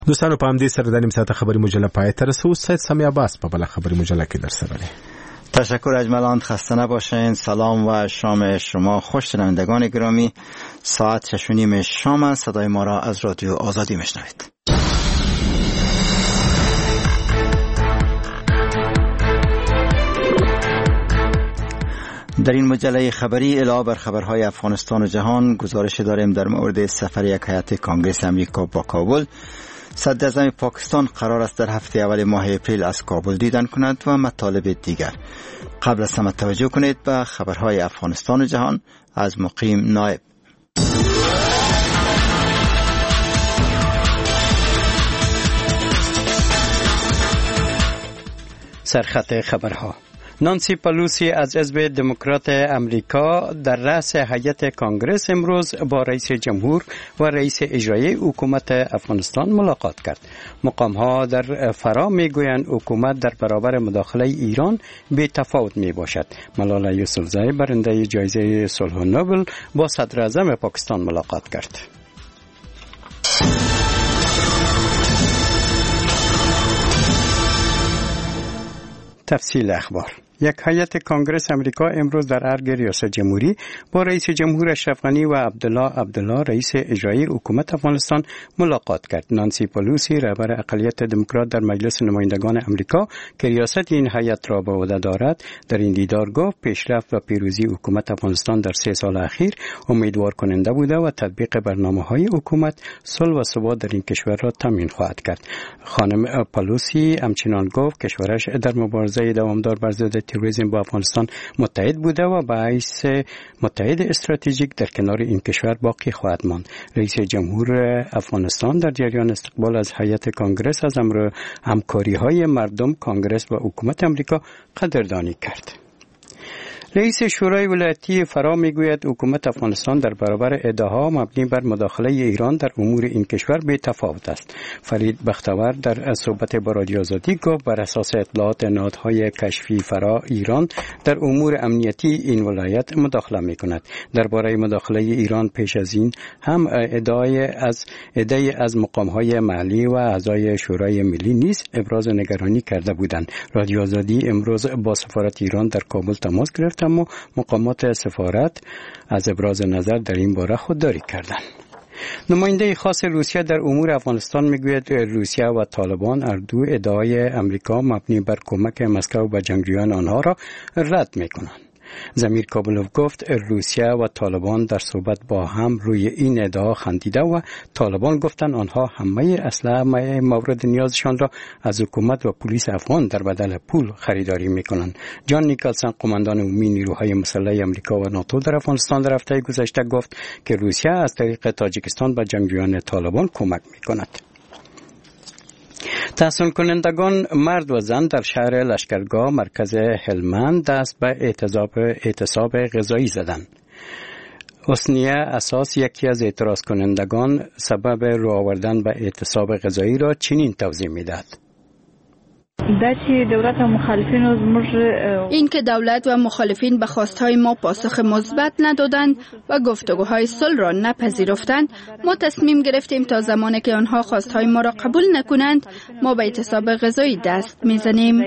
دوستانو په همدې سره د نیم ساعته خبری مجله پای ته رسو. سید سامی عباس په بل خبری مجله کې در سره دی. تشکر اجملان، خسته نباشین. سلام و شام شما خوش. شنوندگان گرامی، ساعت 6:30 شام است. صدای ما را از رادیو آزادی میشنوید. در این مجله خبری علاوه بر خبرهای افغانستان و جهان گزارش داریم در مورد سفر یک هیئت کانگرس امریکا با کابل. صدر اعظم پاکستان قرار است در هفته اول ماه اپریل از کابل دیدن کند و مطالب دیگر. قبل از همه توجه کنید به خبرهای افغانستان و جهان از مقیم نایب. سرخط خبرها. نانسی پلوسی از حزب دموکرات امریکا در رأس هیئت کانگرس امروز با رئیس جمهور و رئیس اجرایی حکومت افغانستان ملاقات کرد. مقام‌ها در فرا می‌گویند حکومت در برابر مداخله ایران بی تفاوت میباشد. ملالا یوسفزئی برنده جایزه صلح نوبل با صدر اعظم پاکستان ملاقات کرد. تفصیل اخبار. یک هیئت کانگرس امریکا امروز در ارگ ریاست جمهوری با رئیس جمهور اشرف غنی و عبدالله رئیس اجرایی حکومت افغانستان ملاقات کرد. نانسی پلوسی رهبر اقلیت دموکرات در مجلس نمایندگان امریکا که ریاست این هیئت را به عهده دارد در این دیدار گفت پیشرفت و پیروزی حکومت افغانستان در 3 سال اخیر امیدوار کننده بوده و تطبیق برنامه‌های حکومت صلح و ثبات در این کشور را تضمین خواهد کرد. خانم پلوسی همچنین گفت کشورش در مبارزه دوامدار بر ضد تروریسم با افغانستان متحد بوده و باعث متحد استراتژیک در کنار این کشور باقی خواهد ماند. رئیس جمهور افغانستان در جریان استقبال از هیئت کانگرس از امر همکاری‌های مردم کانگرس و حکومت امریکا قدردانی کرد. رئیس شورای ولایتی فرا میگوید حکومت افغانستان در برابر ادعاها مبنی بر مداخله ایران در امور این کشور بی تفاوت است. فرید بختور در صحبت با رادیو آزادی گفت بر اساس اطلاعات نهادهای کشفی فرا ایران در امور امنیتی این ولایت مداخله میکند. درباره مداخله ایران پیش از این هم ادعای از مقامهای محلی و اعضای شورای ملی نیز ابراز نگرانی کرده بودند. رادیو آزادی امروز با سفارت ایران در کابل تماس گرفت اما مقامات سفارت از ابراز نظر در این باره خودداری کردند. نماینده خاص روسیه در امور افغانستان میگوید روسیه و طالبان هر دو ادعای امریکا مبنی بر کمک مسکو به جنگجویان آنها را رد میکنند. زمیر کابلوف گفت روسیه و طالبان در صحبت با هم روی این ادعا خندیده و طالبان گفتند آنها همه اسلحه مورد نیازشان را از حکومت و پلیس افغان در بدل پول خریداری میکنند. جان نیکلسن قماندان عمومی نیروهای مسلح آمریکا و ناتو در افغانستان در هفته گذشته گفت که روسیه از طریق تاجیکستان به جنگجویان طالبان کمک میکند. تحصیل کنندگان مرد و زن در شهر لشکرگاه مرکز هلمند دست به اعتصاب غذایی زدند. حسنیه اساس یکی از اعتراض کنندگان سبب رو آوردن به اعتصاب غذایی را چنین توضیح می‌دهد. این که دولت و مخالفین به خواستهای ما پاسخ مثبت ندادند و گفتگوهای صلح را نپذیرفتند، ما تصمیم گرفتیم تا زمانی که آنها خواستهای ما را قبول نکنند ما به اعتصاب غذایی دست میزنیم.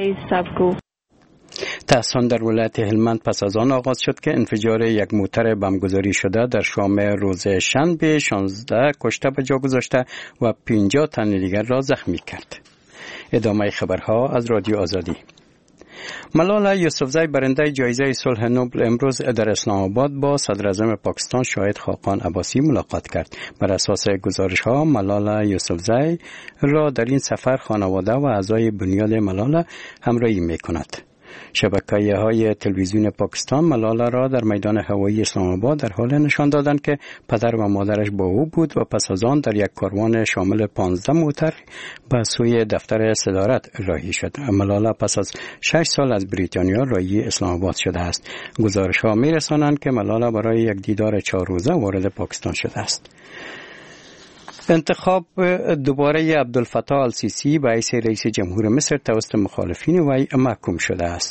تحصیل در ولایت هلمند پس از آن آغاز شد که انفجار یک موتر بمبگذاری شده در شام روز شنبه 16 کشته به جا گذاشته و 50 تن دیگر را زخمی کرد. ادامه خبرها از رادیو آزادی. ملالا یوسفزئی برنده جایزه صلح نوبل امروز در اسلام آباد با صدر اعظم پاکستان شاهد خاقان عباسی ملاقات کرد. بر اساس گزارش‌ها ملالا یوسفزئی را در این سفر خانواده و اعضای بنیاد ملالا همراهی می‌کند. شبکه‌های تلویزیون پاکستان ملالا را در میدان هوایی اسلام آباد در حال نشان دادند که پدر و مادرش با او بود و پس از آن در یک کاروان شامل 15 موتر به سوی دفتر صدارت راهی شد. ملالا پس از 6 سال از بریتانیا راهی اسلام آباد شده است. گزارش‌ها می‌رسانند که ملالا برای یک دیدار 4 روزه وارد پاکستان شده است. انتخاب دوباره عبدالفتاح السیسی به حیث رئیس جمهور مصر توسط مخالفین وی محکوم شده است.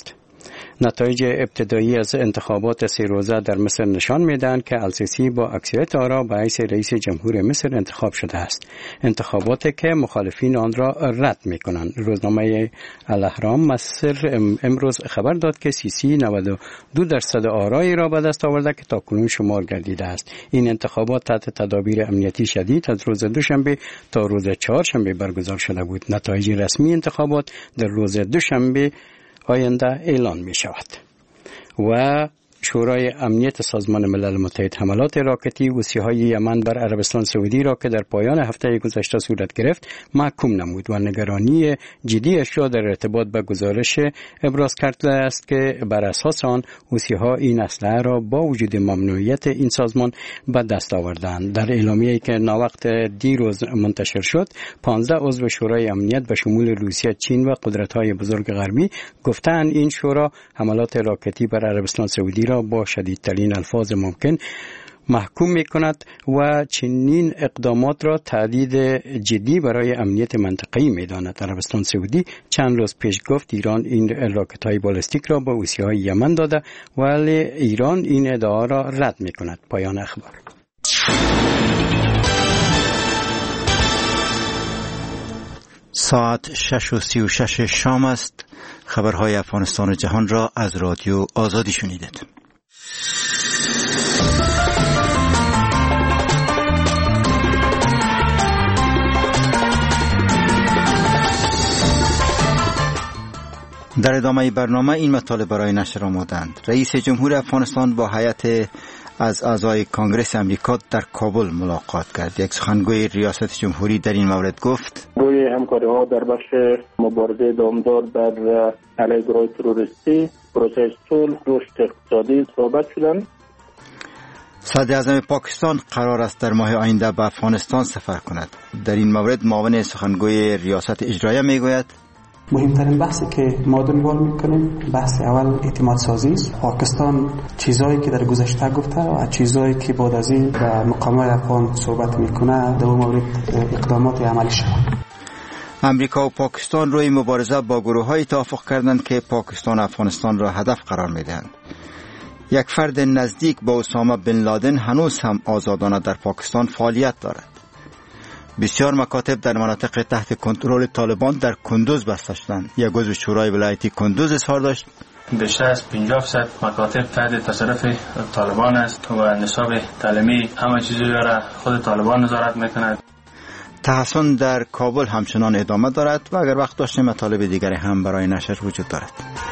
نتایج ابتدایی از انتخابات 3 روزه در مصر نشان می‌دهند که السیسی با اکثریت آرا به حیث رئیس جمهور مصر انتخاب شده است. انتخاباتی که مخالفین آن را رد می‌کنند. روزنامه الاهرام مصر امروز خبر داد که سیسی 92% آرای را به دست آورده که تاکنون شمار گردیده است. این انتخابات تحت تدابیر امنیتی شدید از روز دوشنبه تا روز چهارشنبه برگزار شده بود. نتایج رسمی انتخابات در روز دوشنبه آینده اعلان می شود. و شورای امنیت سازمان ملل متحد حملات راکتی حوثی‌های یمن بر عربستان سعودی را که در پایان هفته گذشته صورت گرفت محکوم نمود و نگرانی جدی‌اش را در ارتباط به گزارش ابراز کرده است که بر اساس آن حوثی‌ها این اسلحه را با وجود ممنوعیت این سازمان به دست آوردند. در اعلامیه‌ای که ناوقت دیروز منتشر شد 15 عضو شورای امنیت به شمول روسیه، چین و قدرت‌های بزرگ غربی گفتند این شورا حملات راکتی بر عربستان سعودی را با شدیدترین الفاظ ممکن محکوم می‌کند و چنین اقدامات را تهدید جدی برای امنیت منطقه‌ای می‌داند. عربستان سعودی چند روز پیش گفت ایران این راکت‌های بالستیک را به حوثی‌های یمن داده ولی ایران این ادعا را رد می‌کند. پایان اخبار. ساعت 6:36 شام است. خبرهای افغانستان و جهان را از رادیو آزادی شنیدید. در ادامه برنامه این مطالب برای نشر آمدند. رئیس جمهور افغانستان با هیئت از اعضای کنگره امریکا در کابل ملاقات کرد. یک سخنگوی ریاست جمهوری در این مورد گفت: روی همکاری‌ها در بخش مبارزه دامدار بر علیه گروه تروریستی، پروسه صلح، رشد اقتصادی صحبت شدند. صدر اعظم پاکستان قرار است در ماه آینده به افغانستان سفر کند. در این مورد معاون سخنگوی ریاست اجرایه میگوید: مهمترین بحثی که ما دنبال میکنیم بحث اول اعتماد سازی است. پاکستان چیزایی که در گذشته گفته و چیزایی که بعد از این به مقامات افغان صحبت میکنه در اون مورد اقدامات عملی شود. امریکا و پاکستان روی مبارزه با گروه‌های توافق کردند که پاکستان و افغانستان را هدف قرار میدهند. یک فرد نزدیک با اسامه بن لادن هنوز هم آزادانه در پاکستان فعالیت دارد. بسیار مکاتب در مناطق تحت کنترل طالبان در کندوز بسته شدند. یک عضو شورای ولایتی کندوز اظهار داشت: بیشتر از 50% مکاتب تحت تصرف طالبان است و نصاب تعلیمی همه چیزی را خود طالبان نظارت میکند. تحصن در کابل همچنان ادامه دارد و اگر وقت داشتیم مطالب دیگری هم برای نشر وجود دارد.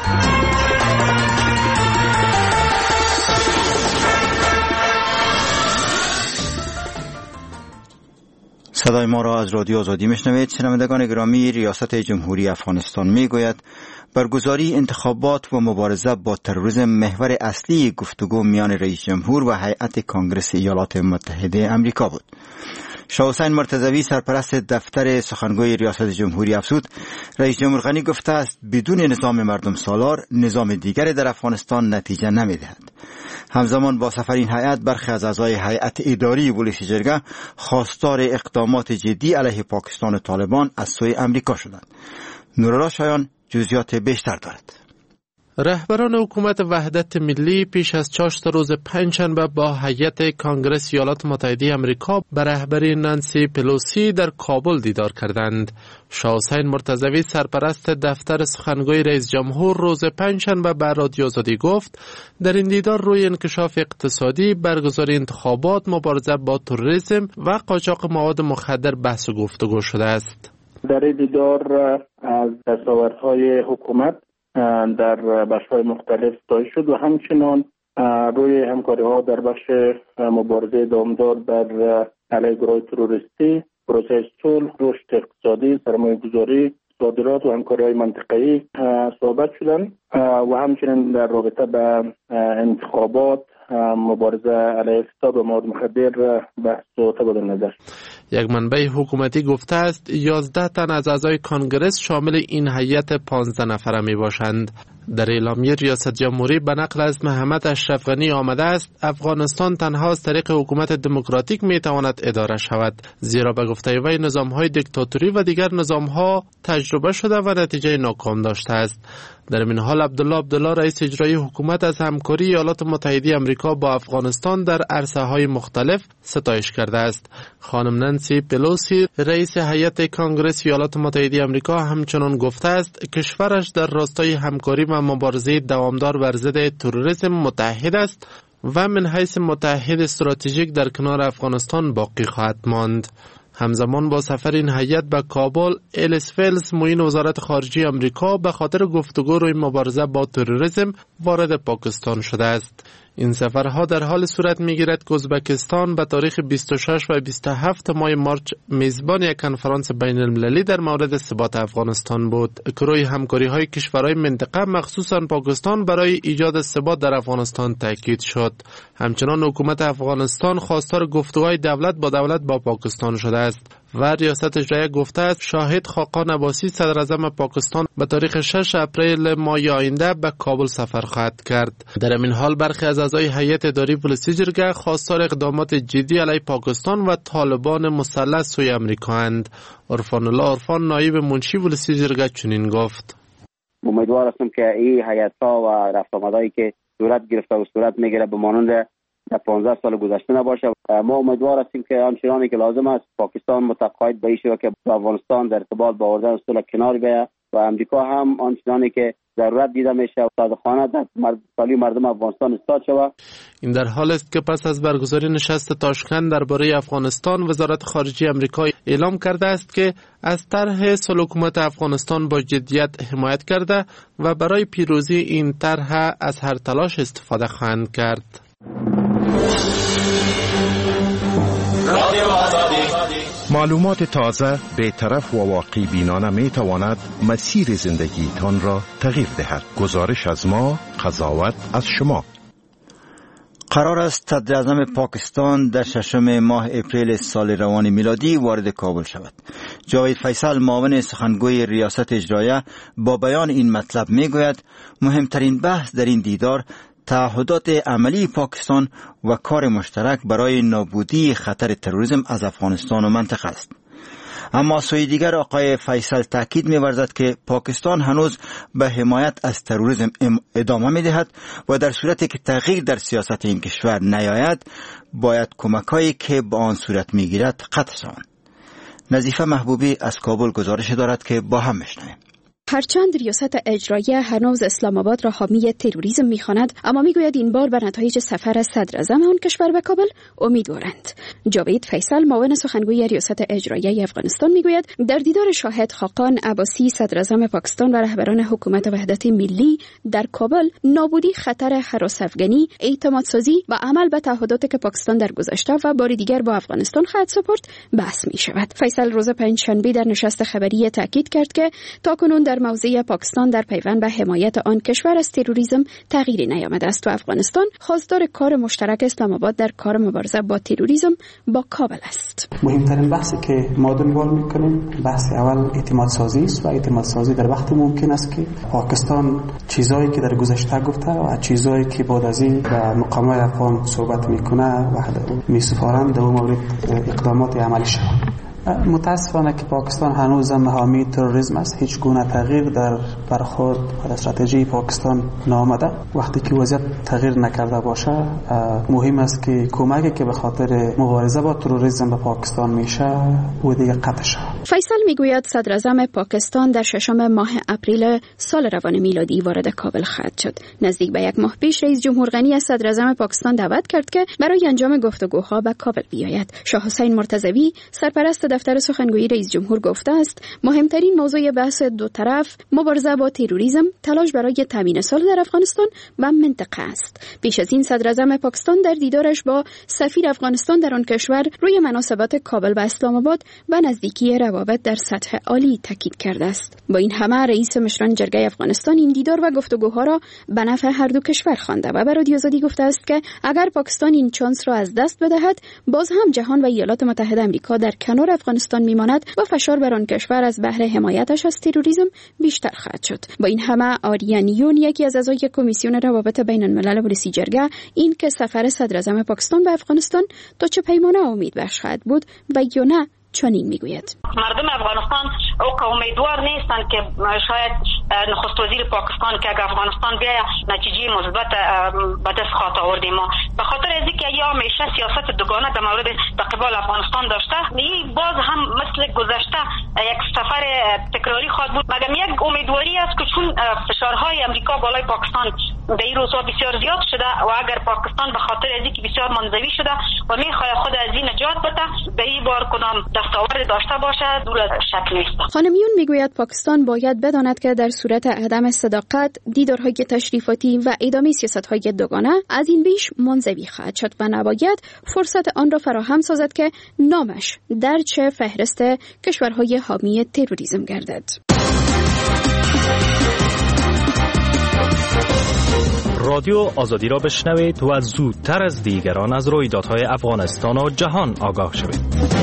صدای ما را از رادیو آزادی میشنوید. شنوندگان گرامی، ریاست جمهوری افغانستان میگوید برگزاری انتخابات و مبارزه با تروریسم محور اصلی گفتگو میان رئیس جمهور و هیئت کنگره ایالات متحده آمریکا بود. شاه حسین مرتضوی سرپرست دفتر سخنگوی ریاست جمهوری افزود: رئیس جمهور غنی گفته است بدون نظام مردم سالار نظام دیگری در افغانستان نتیجه نمیدهد. همزمان با سفر این هیئت برخی از اعضای هیئت اداری ولسی جرگه خواستار اقدامات جدی علیه پاکستان و طالبان از سوی امریکا شدند. نورالله شایان جزئیات بیشتر دارد. رهبران حکومت وحدت ملی پیش از 4 روز پنجشنبه با هیئت کنگره ایالات متحده آمریکا به رهبری نانسی پلوسی در کابل دیدار کردند. شاه حسین مرتضوی سرپرست دفتر سخنگوی رئیس جمهور روز پنجشنبه به رادیو آزادی گفت در این دیدار روی انکشاف اقتصادی، برگزاری انتخابات، مبارزه با تروریسم و قاچاق مواد مخدر بحث و گفتگو شده است. در این دیدار از دستاوردهای حکومت در بخش‌های مختلف ستایش شد و همچنان روی همکاری‌ها در بخش مبارزه دامدار بر علیه گروه تروریستی، پروسه صلح، رشد اقتصادی، سرمایه‌گذاری، صادرات و همکاری‌های منطقه‌ای صحبت شدند و همچنین در رابطه به انتخابات، مبارزه علیه فساد و مواد مخدر بحث و تبادل نظر. یک منبع حکومتی گفته است 11 تن از اعضای کنگره شامل این هیئت 15 نفره می باشند. در اعلامیه ریاست جمهوری به نقل از محمد اشرف غنی آمده است افغانستان تنها از طریق حکومت دموکراتیک می تواند اداره شود، زیرا به گفته وی نظام‌های دیکتاتوری و دیگر نظام‌ها تجربه شده و نتیجه ناکام داشته است. در این حال عبدالله رئیس اجرایی حکومت از همکاری ایالات متحده آمریکا با افغانستان در عرصه‌های مختلف ستایش کرده است. خانم نانسی پلوسی رئیس هیئت کانگرس ایالات متحده آمریکا همچنان گفته است کشورش در راستای همکاری و مبارزه دوامدار بر ضد تروریسم متحد است و من حیث متحد استراتژیک در کنار افغانستان باقی خواهد ماند. همزمان با سفر این هیئت به کابل، الیس ولز معین وزارت خارجه آمریکا به خاطر گفتگو روی مبارزه با تروریسم وارد پاکستان شده است. این سفرها در حال صورت می‌گیرد که ازبکستان به تاریخ 26 و 27 ماه مارچ میزبان یک کنفرانس بین‌المللی در مورد ثبات افغانستان بود که روی همکاری‌های کشورهای منطقه مخصوصاً پاکستان برای ایجاد ثبات در افغانستان تاکید شد. همچنان حکومت افغانستان خواستار گفتگوهای دولت با پاکستان شده است و ریاست اجرایی گفته است شاهد خاقان عباسی صدر اعظم پاکستان به تاریخ 6 اپریل ماه آینده به کابل سفر خواهد کرد. در این حال برخی از اعضای هیئت اداری پلیسی جرگه خواستار اقدامات جدی علیه پاکستان و طالبان مسلح سوی آمریکا اند. عرفان الله عرفان نایب منشی پلیسی جرگه چنین گفت: امیدوار هستم که این هیئت‌ها و رفت‌وآمدهایی که صورت گرفته و صورت میگیره به مانند در 15 سال گذشته نباشه. ما امیدوار هستیم که آنچنانی که لازم است پاکستان متقاعد به این شود که با افغانستان در ارتباط با آوردن صلح کنار بیاید و امریکا هم آنچنانی که ضرورت دیده میشه صادقانه در سالی مردم افغانستان استاد شود. این در حال است که پس از برگزاری نشست تاشکند درباره افغانستان، وزارت خارجه آمریکا اعلام کرده است که از طرح صلح حکومت افغانستان با جدیت حمایت کرده و برای پیروزی این طرح از هر تلاش استفاده خواهند کرد. معلومات تازه، بی‌طرف و واقع بینانه می تواند مسیر زندگیتان را تغییر دهد. گزارش از ما، قضاوت از شما. قرار است صدر اعظم پاکستان در 6 ماه اپریل سال روان میلادی وارد کابل شود. جاوید فیصل معاون سخنگوی ریاست اجراییه با بیان این مطلب می گوید مهمترین بحث در این دیدار تعهدات عملی پاکستان و کار مشترک برای نابودی خطر تروریسم از افغانستان و منطقه است. اما سوی دیگر آقای فیصل تاکید می‌ورزد که پاکستان هنوز به حمایت از تروریسم ادامه می‌دهد و در صورتی که تغییر در سیاست این کشور نیاید باید کمک‌هایی که با آن صورت می‌گیرد قطع شوند. نظیفه محبوبی از کابل گزارش دارد که با هم بشنویم. هرچند ریاست اجراییه هنوز اسلام آباد را حامی تروریسم می‌خواند، اما میگوید این بار به نتایج سفر صدر اعظم آن کشور به کابل امیدوارند. جاوید فیصل معاون سخنگوی ریاست اجراییه افغانستان میگوید در دیدار شاهد خاقان عباسی صدر اعظم پاکستان و رهبران حکومت وحدت ملی در کابل نابودی خطر هراس افغانی، اعتماد سازی و عمل به تعهداتی که پاکستان در گذشته و بار دیگر با افغانستان خواهد سپرد بحث می‌شود. فیصل روز پنجشنبه در نشست خبری تاکید کرد که تاکنون در موضع پاکستان در پیوند به حمایت آن کشور از تروریسم تغییری نیامده است و افغانستان خواستار کار مشترک اسلام آباد در کار مبارزه با تروریسم با کابل است. مهمترین بحثی که ما دنبال میکنیم بحث اول اعتماد سازی است و اعتماد سازی در وقت ممکن است که پاکستان چیزایی که در گذشته گفته و چیزایی که بعد از این با مقامات افغان صحبت میکنه و میسپارند در مورد اقدامات عملی شود. متاسفانه که پاکستان هنوز هم حامی تروریسم است. هیچ گونه تغییر در برخورد و استراتژی پاکستان نامده. وقتی که وضعیت تغییر نکرده باشه مهم است که کمکی که به خاطر مبارزه با تروریسم به پاکستان میشه و دیگه قطع شود. فیصل میگوید صدر اعظم پاکستان در 6 ماه اپریل سال روان میلادی وارد کابل خواهد شد. نزدیک به یک ماه پیش رئیس جمهور غنی از صدر اعظم پاکستان دعوت کرد که برای انجام گفتگوها به کابل بیاید. شاه حسین مرتضوی سرپرست دفتر سخنگوی رئیس جمهور گفته است مهمترین موضوع بحث دو طرف مبارزه با تروریسم، تلاش برای تامین صلح در افغانستان و منطقه است. پیش از این صدر اعظم پاکستان در دیدارش با سفیر افغانستان در آن کشور روی مناسبات کابل و اسلام آباد و نزدیکی روابط در سطح عالی تاکید کرده است. با این همه رئیس مشران جرگه افغانستان این دیدار و گفتگوها را به نفع هر دو کشور خوانده و به رادیو آزادی گفته است که اگر پاکستان این شانس را از دست بدهد باز هم جهان و ایالات متحده آمریکا در کنار افغانستان میماند و فشار بر آن کشور از بهر حمایتش از تروریسم بیشتر خواهد شد. با این همه آریانیون یکی از اعضای کمیسیون روابط بین الملل پلیسی جرگه این که سفر صدر اعظم پاکستان به افغانستان تا چه پیمانه امید بخش خواهد بود و یا نه چنین میگوید. مردم افغانستان او که امیدوار نیستند که شاید نخست وزیر پاکستان که اگر افغانستان بیا نتیجه مثبت به دست خواهد آوردیم. به خاطر از اینکه یا همیشه سیاست دوگانه در مورد قبال افغانستان داشته، این باز هم مثل گذشته یک سفر تکراری خواهد بود. مگر یک امیدواری است که چون فشارهای امریکا بالای پاکستان در این روزها بسیار زیاد شده و اگر پاکستان به خاطر از اینکه بسیار منزوی شده و میخواد خود از این نجات بده، به این بار کدام دستاورد داشته باشه دور از شک نیست. خانم یون میگوید پاکستان باید بداند که در صورت عدم صداقت، دیدارهای تشریفاتی و ادامه سیاست‌های دوگانه از این بیش منزوی خواهد شد و نباید فرصت آن را فراهم سازد که نامش در چه فهرست کشورهای حامی تروریسم گردد. رادیو آزادی را بشنوید و زودتر از دیگران از رویدادهای افغانستان و جهان آگاه شوید.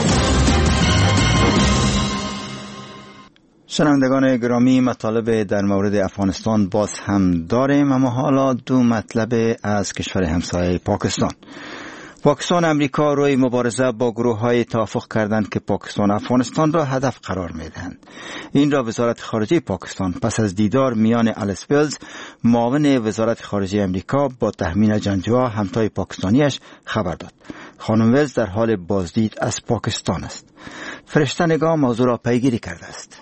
شنوندگان گرامی، مطالب در مورد افغانستان باز هم داریم، اما حالا دو مطلب از کشور همسایه پاکستان. پاکستان و امریکا روی مبارزه با گروه‌های توافق کردند که پاکستان و افغانستان را هدف قرار می‌دهند. این را وزارت خارجه پاکستان پس از دیدار میان الیس ولز، معاون وزارت خارجه امریکا، با تهمین جنگجوها همتای پاکستانیش خبر داد. خانم ولز در حال بازدید از پاکستان است. فرشته نگاه موضوع را پیگیری کرده است.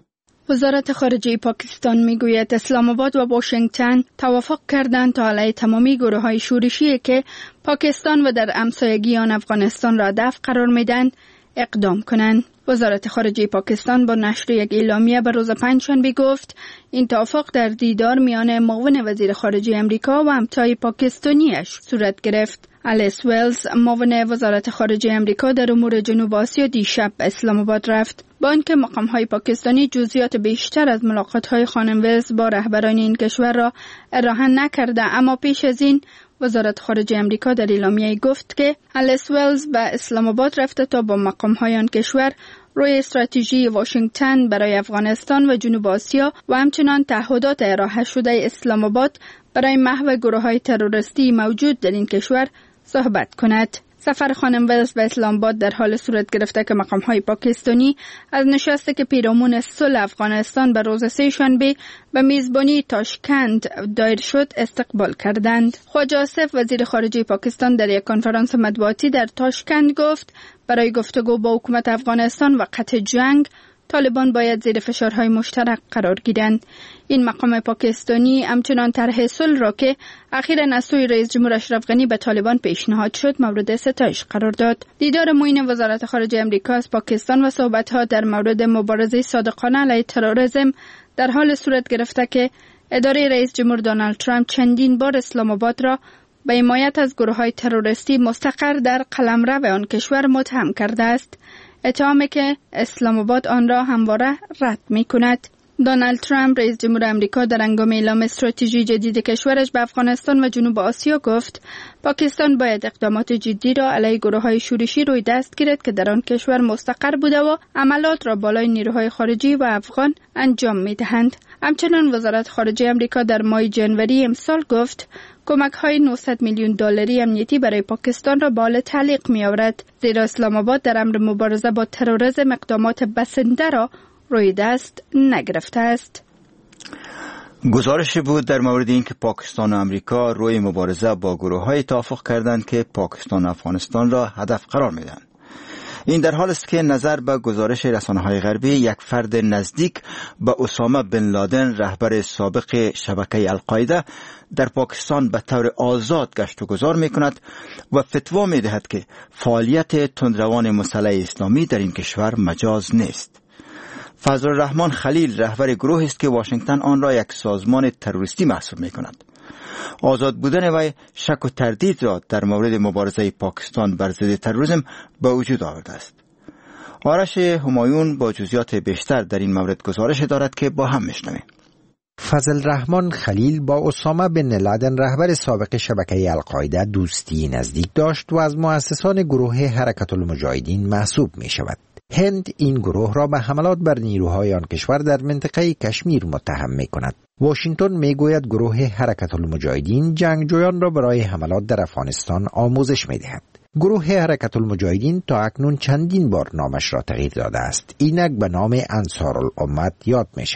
وزارت خارجه پاکستان میگوید اسلام آباد و واشنگتن توافق کردند تا علیه تمامی گروه‌های شورشی که پاکستان و در همسایگی آن افغانستان را هدف قرار میدن اقدام کنند. وزارت خارجه پاکستان با نشر یک اعلامیه به روز پنجشنبه گفت این توافق در دیدار میان معاون وزیر خارجه امریکا و همتای پاکستانیش صورت گرفت. الیس ولز، معاون وزارت خارجه امریکا در امور جنوب آسیا، دیشب به اسلام آباد رفت. با اینکه مقام‌های پاکستانی جزئیات بیشتر از ملاقات‌های خانم ولز با رهبران این کشور را ارائه نکرده، اما پیش از این وزارت خارجه امریکا در اعلامیه گفت که الیس ولز به اسلام آباد رفته تا با مقام‌های آن کشور روی استراتژی واشنگتن برای افغانستان و جنوب آسیا و همچنان تعهدات ارائه شده اسلام آباد برای محو گروه‌های تروریستی موجود در این کشور صحبت کند. سفر خانم ولز به اسلام آباد در حال صورت گرفته که مقام‌های پاکستانی از نشستی که پیرامون صلح افغانستان به روز سه‌شنبه به میزبانی تاشکند دایر شد استقبال کردند. خواجه آصف، وزیر خارجه پاکستان، در یک کنفرانس مطبوعاتی در تاشکند گفت برای گفتگو با حکومت افغانستان و قطع جنگ طالبان باید زیر فشارهای مشترک قرار گیرند. این مقام پاکستانی همچنان طرح صلح را که اخیراً از سوی رئیس جمهور اشرف غنی به طالبان پیشنهاد شد مورد ستایش قرار داد. دیدار معین وزارت خارجه امریکا از پاکستان و صحبت‌ها در مورد مبارزه صادقانه علیه تروریسم در حال صورت گرفته که اداره رئیس جمهور دونالد ترامپ چندین بار اسلام آباد را به حمایت از گروه‌های تروریستی مستقر در قلمرو آن کشور متهم کرده است، اتهامی که اسلام آباد آن را همواره رد می‌کند. دونالد ترامپ، رئیس جمهور امریکا، در هنگام اعلام استراتژی جدید کشورش به افغانستان و جنوب آسیا گفت پاکستان باید اقدامات جدی را علیه گروه‌های شورشی روی دست گیرد که در آن کشور مستقر بوده و عملات را بالای نیروهای خارجی و افغان انجام می‌دهند. همچنین وزارت خارجه امریکا در ماه ژانویه امسال گفت کمک‌های 900 میلیون دلاری امنیتی برای پاکستان را به حال تعلیق می‌آورد، زیرا اسلام آباد در امر مبارزه با تروریسم اقدامات بسنده را روی دست نگرفته است. گزارشی بود در مورد اینکه پاکستان و امریکا روی مبارزه با گروه‌های توافق کردند که پاکستان و افغانستان را هدف قرار می‌دهند. این در حال است که نظر به گزارش رسانه‌های غربی یک فرد نزدیک به اسامه بن لادن، رهبر سابق شبکه القاعده، در پاکستان به طور آزاد گشت و گذار می‌کند و فتوا می‌دهد که فعالیت تندروان مسلح اسلامی در این کشور مجاز نیست. فضل الرحمن خلیل رهبر گروهی است که واشنگتن آن را یک سازمان تروریستی محسوب می‌کند. آزاد بودن وی شک و تردید را در مورد مبارزه پاکستان بر ضد تروریسم به وجود آورده است. آرش همایون با جزئیات بیشتر در این مورد گزارش دارد که با هم میشنویم. فضل الرحمن خلیل با اسامه بن لادن، رهبر سابق شبکه القاعده، دوستی نزدیک داشت و از مؤسسان گروه حرکت المجاهدین محسوب می شود. هند این گروه را به حملات بر نیروهای آن کشور در منطقه کشمیر متهم می کند. واشنگتن می گوید گروه حرکت المجاهدین جنگجویان را برای حملات در افغانستان آموزش می دهد. گروه حرکت المجاهدین تا اکنون چندین بار نامش را تغییر داده است. اینک به نام انصار الامت یاد می شود.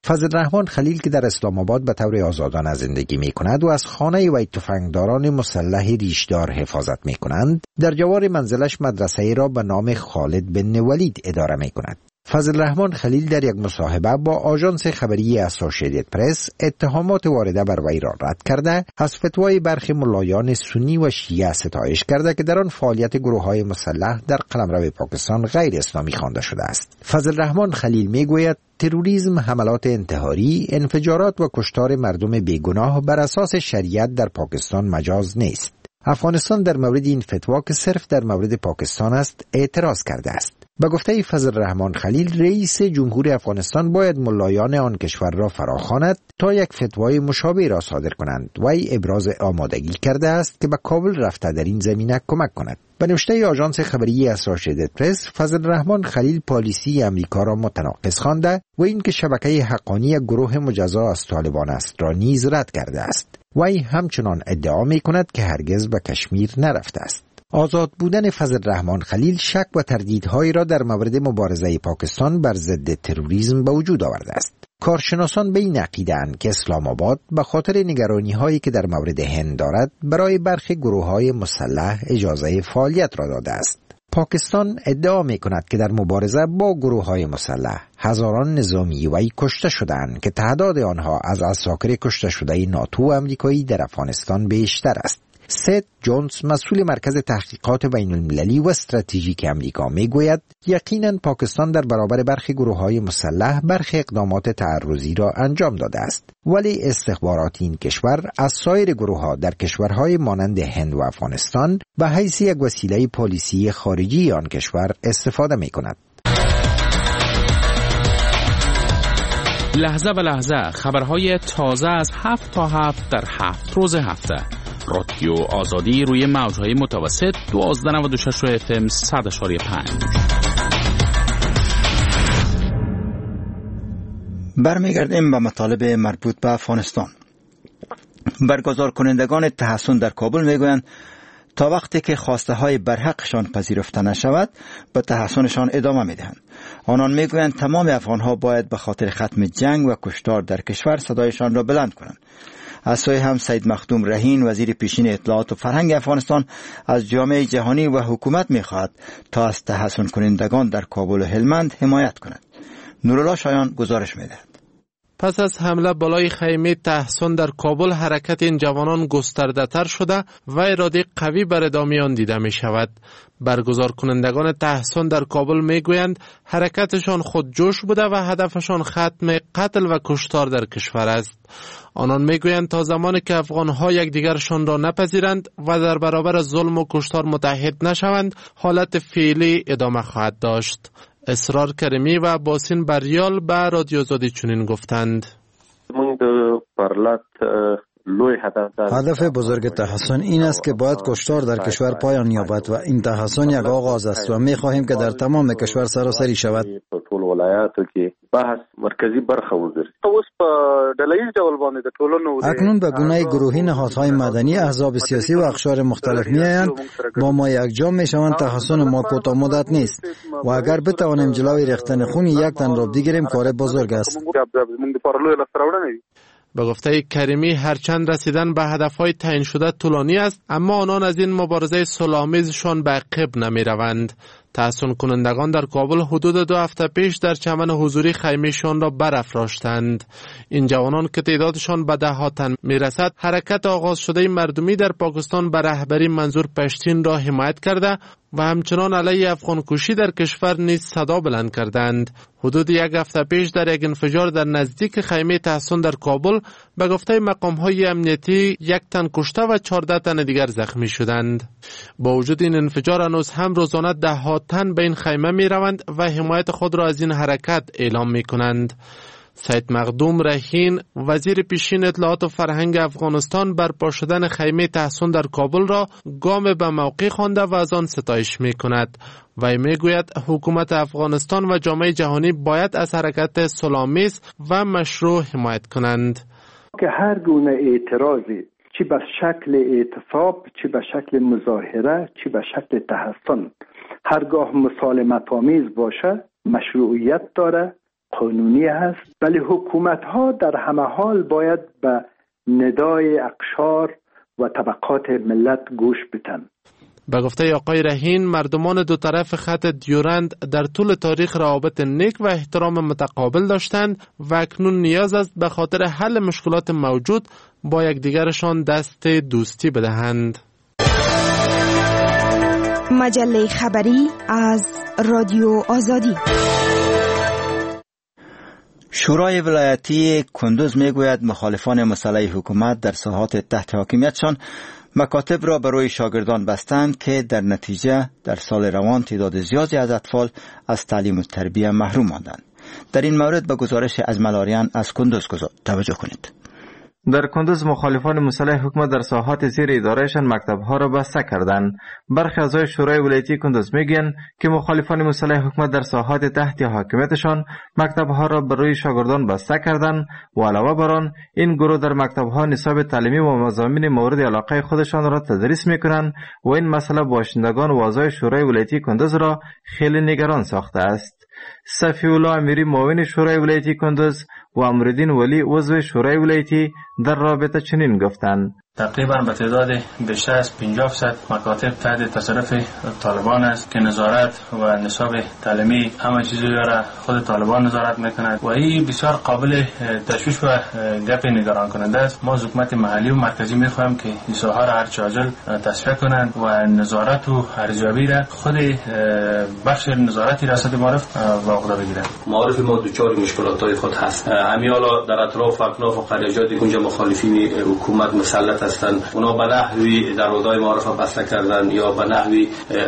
فضل الرحمن خلیل که در اسلام آباد به طور آزادانه زندگی می کند و از خانه وی تفنگداران مسلح ریشدار حفاظت می کنند، در جوار منزلش مدرسه را به نام خالد بن ولید اداره می کند. فضل الرحمن خلیل در یک مصاحبه با آژانس خبری اسوسییتد پرس اتهامات وارده بر وی را رد کرده، از فتوای برخی ملایان سنی و شیعه ستایش کرده که در آن فعالیت گروه‌های مسلح در قلمرو پاکستان غیر اسلامی خوانده شده است. فضل الرحمن خلیل میگوید تروریسم، حملات انتحاری، انفجارات و کشتار مردم بیگناه بر اساس شریعت در پاکستان مجاز نیست. افغانستان در مورد این فتوا که صرف در مورد پاکستان است اعتراض کرده است. به گفته فضل الرحمن خلیل، رئیس جمهور افغانستان باید ملایان آن کشور را فراخواند تا یک فتوای مشابه را صادر کنند. وی ابراز آمادگی کرده است که به کابل رفته در این زمینه کمک کند. به نوشته آژانس خبری اسوسییتد پرس، فضل الرحمن خلیل پالیسی امریکا را متناقض خوانده و اینکه شبکه حقانی گروه مجزا از طالبان است را نیز رد کرده است. وی همچنان ادعا می کند که هرگز به کشمیر نرفته است. آزاد بودن فضل الرحمن خلیل شک و تردیدهایی را در مورد مبارزه پاکستان بر ضد تروریسم به وجود آورده است. کارشناسان به این عقیده‌اند که اسلام آباد به خاطر نگرانی‌هایی که در مورد هند دارد برای برخی گروه‌های مسلح اجازه فعالیت را داده است. پاکستان ادعا می‌کند که در مبارزه با گروه‌های مسلح هزاران نظامی وی کشته شدند که تعداد آنها از عساکر کشته شده ناتو و آمریکایی در افغانستان بیشتر است. سید جونز، مسئول مرکز تحقیقات بین المللی و استراتژیک امریکا، میگوید یقیناً پاکستان در برابر برخی گروه‌های مسلح برخی اقدامات تعرضی را انجام داده است، ولی استخبارات این کشور از سایر گروه‌ها در کشورهای مانند هند و افغانستان به حیث یک وسیله پالیسی خارجی آن کشور استفاده می‌کند. لحظه به لحظه خبرهای تازه از 7 تا 7 در 7 روز هفته. رادیو آزادی روی موج‌های متوسط 1296 FM 100.5. برمیگردیم به مطالب مربوط به افغانستان. برگزار کنندگان تحصن در کابل میگویند تا وقتی که خواسته های برحقشان پذیرفته نشود به تحصنشان ادامه میدهند. آنان میگویند تمام افغانها باید به خاطر ختم جنگ و کشتار در کشور صدایشان را بلند کنند. از سوی هم سید مخدوم رهین، وزیر پیشین اطلاعات و فرهنگ افغانستان، از جامعه جهانی و حکومت می‌خواهد تا از تحصن کنندگان در کابل و هلمند حمایت کند. نورالله شایان گزارش می‌دهد. پس از حمله بالای خیمه تحصن در کابل، حرکت این جوانان گسترده‌تر شده و اراده قوی بر ادامه آن دیده می شود. برگزار کنندگان تحصن در کابل می گویند حرکتشان خودجوش بوده و هدفشان ختم قتل و کشتار در کشور است. آنان می گویند تا زمانی که افغانها یکدیگرشان را نپذیرند و در برابر ظلم و کشتار متحد نشوند، حالت فعلی ادامه خواهد داشت. اسرار کریمی و باسین بریال به رادیو آزادی چنین گفتند: هدف بزرگ تحصن این است که باید کشتار در کشور پایان یابد و این تحصن یک آغاز است و می خواهیم که در تمام کشور سراسری شود. اکنون به گونه گروهی نهادهای مدنی، احزاب سیاسی و اقشار مختلف می آیند با ما یک جا می شوند. تحصن ما کوتاه مدت نیست و اگر بتوانیم جلوی ریختن خون یک تن را بگیریم کار بزرگ است. به گفته کریمی، هرچند رسیدن به هدفهای تعیین شده طولانی است، اما آنان از این مبارزه صلح‌آمیزشان به عقب نمی روند. تحصن کنندگان در کابل حدود 2 هفته پیش در چمن حضوری خیمه‌شان را برافراشتند. این جوانان که تعدادشان به 10 تن می رسد، حرکت آغاز شده مردمی در پاکستان به رهبری منظور پشتین را حمایت کرده و همچنان علیه افغان کشی در کشور نیز صدا بلند کردند. حدود 1 هفته پیش در یک انفجار در نزدیک خیمه تحصن در کابل به گفته مقام‌های امنیتی 1 تن کشته و 14 تن دیگر زخمی شدند. با وجود این انفجار هنوز هم روزانه 10 تن به این خیمه می روند و حمایت خود را از این حرکت اعلام می کنند. سید مخدوم رهین، وزیر پیشین اطلاعات و فرهنگ افغانستان، برپا شدن خیمه تحصن در کابل را گام به موقع خوانده و از آن ستایش می کند. و می گوید حکومت افغانستان و جامعه جهانی باید از حرکت صلح‌آمیز و مشروع حمایت کنند. که هر گونه اعتراضی، چی به شکل اعتصاب، چی به شکل مظاهره، چی به شکل تحصن، هرگاه مسالمت آمیز باشه، مشروعیت داره قانونی است، ولی حکومت ها در همه حال باید به ندای اقشار و طبقات ملت گوش بدن. به گفته آقای رهین، مردمان دو طرف خط دیورند در طول تاریخ روابط نیک و احترام متقابل داشتند و اکنون نیاز است به خاطر حل مشکلات موجود با یکدیگرشان دست دوستی بدهند. مجله خبری از رادیو آزادی. شورای ولایتی کندوز میگوید مخالفان مسلح حکومت در ساحات تحت حاکمیتشان مکاتب را برای شاگردان بستند که در نتیجه در سال روان تعداد زیادی از اطفال از تعلیم و تربیت محروم ماندند. در این مورد به گزارش از ملاریان از کندوز توجه کنید. در کندوز مخالفان مسلح حکومت در ساحات زیر ادارهشان مکتب‌ها را بسته کردند. برخی اعضای شورای ولایتی کندوز میگن که مخالفان مسلح حکومت در ساحات تحت حاکمیتشان مکتب‌ها را برای شاگردان بسته کردند و علاوه بر آن این گروه در مکتب‌ها نصاب تعلیمی و مضامین مورد علاقه خودشان را تدریس میکنند و این مسئله باشندگان و اعضای شورای ولایتی کندوز را خیلی نگران ساخته است. صفی الله امیری معاون شورای ولایتی کندوز و امرالدین ولی عضو شورای ولایتی در رابطه چنین گفتند: تقریبا به تعداد بیشتر از 50% مکاتب تحت تصرف طالبان است که نظارت و نصاب تعلیمی همه چیزی را خود طالبان نظارت میکند و این بسیار قابل تشویش و گپ نگران کننده است. ما از حکومت محلی و مرکزی میخواهیم که این ساحه را هرچه عاجل تصفیه کنند و نظارت و ارزیابی را خود بخش نظارت ریاست معارف به عهده بگیرند. معارف ما دچار مشکلات خود هست. همین حالا در اطراف اکناف و قریجات اونجا مخالفین حکومت مسلط هستند. اونا به نحوی در ودای معارف بسته کردن یا به نحوی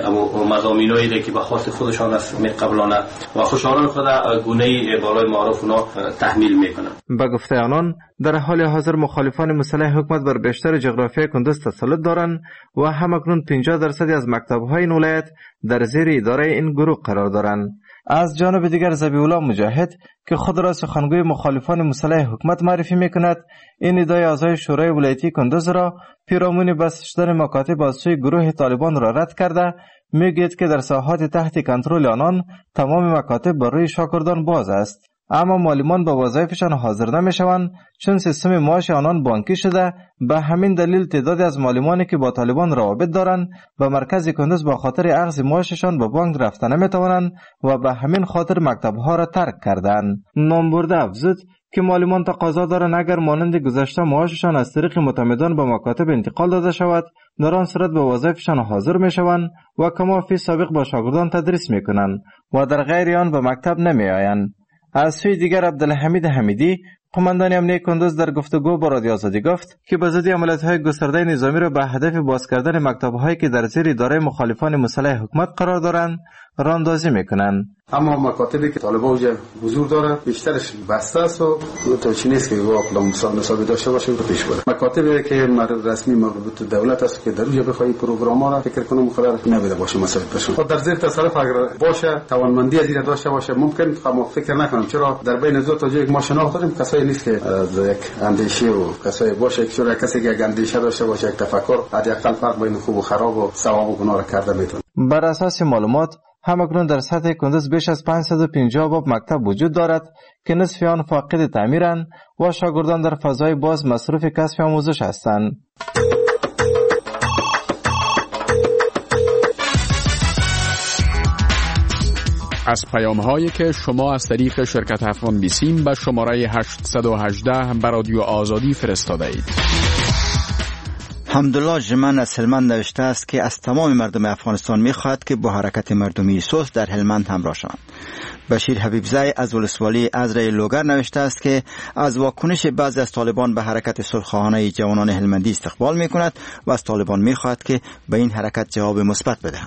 مضامینایی که به خواست خودشان است میقبلانه و خوشحالان خود گونه بالای معارف اونا تحمیل میکنن. به گفته آنان در حال حاضر مخالفان مسلح حکومت بر بیشتر جغرافیای کندوز تسلط دارند و همکنون 50% از مکتب‌های این ولایت در زیر اداره این گروه قرار دارند. از جانب دیگر ذبیح‌الله مجاهد که خود را سخنگوی مخالفان مسلح حکومت معرفی میکند، این ادعای اعضای شورای ولایتی کندوز را پیرامون بسته شدن مکاتب از سوی گروه طالبان را رد کرده میگوید که در ساحات تحت کنترل آنان تمام مکاتب برای شاگردان باز است، اما معلمان به وظایفشان حاضر نمیشوند چون سیستم معاش آنان بانکی شده. به همین دلیل تعدادی از معلمانی که با طالبان روابط دارند به مرکز کندوز با خاطر اخذ معاششان به بانک رفتن نمیتوانند و به همین خاطر مکتبها را ترک کردند. نامبرده افزود که معلمان تقاضا دارند اگر مانند گذشته معاششان از طریق معتمدان به مکاتب انتقال داده شود، در آن صورت به وظایفشان حاضر میشوند و کما فی سابق با شاگردان تدریس میکنند و در غیر آن به مکتب نمیآیند. از سوی دیگر عبدالحمید حمیدی قماندان امنیه کندوز در گفتگو با رادیو آزادی گفت که به ضد عملیات‌های گسترده نظامی را به هدف باز کردن مکتب‌هایی که در زیر اداره مخالفان مسلح حکومت قرار دارند راندازی میکنند. اما مکاتبی که طالبان اونجا حضور دارن بیشترش بسته است و تو چی نیست که واقعا نصاب داشته باشه رو پیش بره. مکاتبی که رسمی مربوط به دولت است که در اونجا بخوای پروگرام‌ها را فکر کنم قرار نبوده باشه مسائل بشه. خود در زیر تصرف اگر باشه توانمندی از این داشته باشه ممکن ما فکر نکنم، چرا در بین دو تا جای ما شناخت داریم کسایی نیست که از یک اندیشه و کسایی باشه که چرا کسی که اندیشه داشته باشه یک تفکر حداقل فرق بین خوب و خراب و ثواب و گناه را کرده میتونه. بر اساس معلومات همکنون در سطح کندوز بیش از 550 باب مکتب وجود دارد که نصف آن فاقد تعمیرند و شاگردان در فضای باز مصروف کسب آموزش هستند. از پیام‌هایی که شما از طریق شرکت افغان بیسیم به شماره 818 به رادیو آزادی فرستاده اید. حمدالله جمن از هلمند نوشته است که از تمام مردم افغانستان می‌خواهد که با حرکت مردمی صلح در هلمند همراه شوند. بشیر حبیبزی از ولسوالی ازرای لوگر نوشته است که از واکنش بعضی از طالبان به حرکت صلح‌خواهانه جوانان هلمندی استقبال می‌کند و از طالبان می‌خواهد که به این حرکت جواب مثبت بدهند.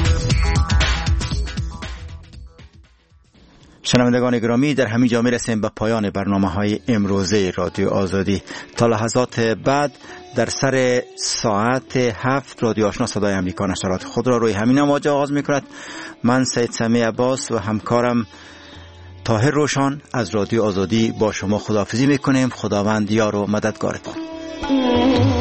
شنوندگان گرامی، در همین جا می‌رسیم به پایان برنامه‌های امروزه رادیو آزادی. تا لحظات بعد در سر ساعت 7 رادیو آشنا صدای امریکا نشرات خود را روی همین امواج آغاز می‌کند. من سید سمی عباس و همکارم طاهر روشن از رادیو آزادی با شما خداحافظی می‌کنیم. خداوند یار و مددگارتان.